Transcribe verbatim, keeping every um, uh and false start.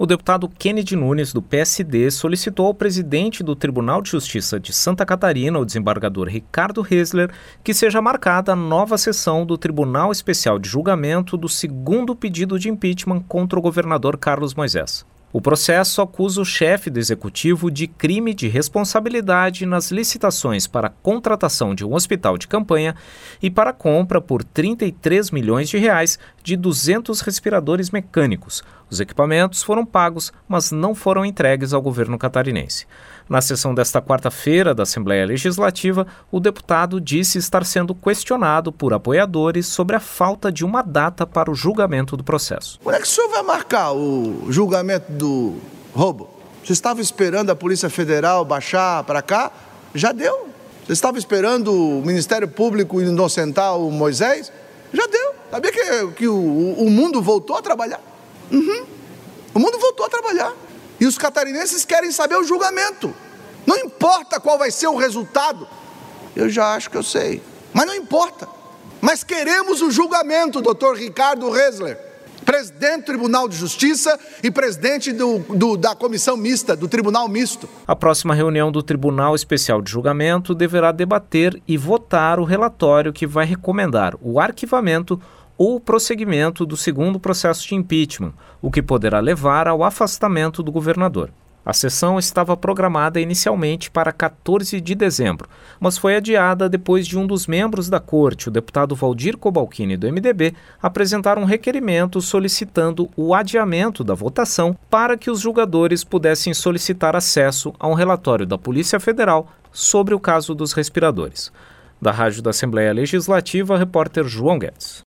O deputado Kennedy Nunes, do P S D, solicitou ao presidente do Tribunal de Justiça de Santa Catarina, o desembargador Ricardo Resler, que seja marcada a nova sessão do Tribunal Especial de Julgamento do segundo pedido de impeachment contra o governador Carlos Moisés. O processo acusa o chefe do executivo de crime de responsabilidade nas licitações para a contratação de um hospital de campanha e para a compra por trinta e três milhões de reais de duzentos respiradores mecânicos. Os equipamentos foram pagos, mas não foram entregues ao governo catarinense. Na sessão desta quarta-feira da Assembleia Legislativa, o deputado disse estar sendo questionado por apoiadores sobre a falta de uma data para o julgamento do processo. Quando é que o senhor vai marcar o julgamento do roubo? Você estava esperando a Polícia Federal baixar para cá? Já deu. Você estava esperando o Ministério Público inocentar o Moisés? Já deu. Sabia que, que o, o mundo voltou a trabalhar? Uhum. O mundo voltou a trabalhar. E os catarinenses querem saber o julgamento. Não importa qual vai ser o resultado. Eu já acho que eu sei. Mas não importa. Mas queremos o julgamento, doutor Ricardo Resler, presidente do Tribunal de Justiça e presidente do, do, da Comissão Mista, do Tribunal Misto. A próxima reunião do Tribunal Especial de Julgamento deverá debater e votar o relatório que vai recomendar o arquivamento ou o prosseguimento do segundo processo de impeachment, o que poderá levar ao afastamento do governador. A sessão estava programada inicialmente para quatorze de dezembro, mas foi adiada depois de um dos membros da corte, o deputado Valdir Cobalcini, do M D B, apresentar um requerimento solicitando o adiamento da votação para que os julgadores pudessem solicitar acesso a um relatório da Polícia Federal sobre o caso dos respiradores. Da Rádio da Assembleia Legislativa, repórter João Guedes.